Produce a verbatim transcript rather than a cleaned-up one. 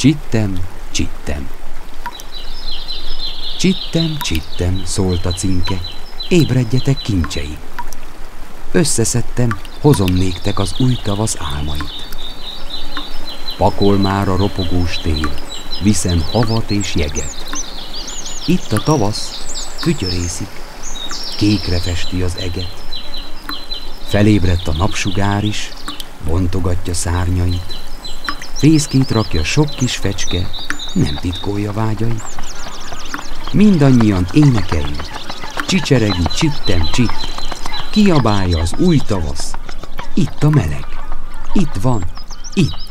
Csittem, csittem. Csittem, csittem, szólt a cinke, ébredjetek kincseim. Összeszedtem, hozom néktek az új tavasz álmait. Pakol már a ropogós tél, viszem havat és jeget. Itt a tavasz, fütyörészik, kékre festi az eget. Felébredt a napsugár is, bontogatja szárnyait. Fészkét rakja sok kis fecske, nem titkolja vágyait. Mindannyian énekeljük, csicseregi csittem csitt, kiabálja az új tavasz. Itt a meleg, itt van, itt.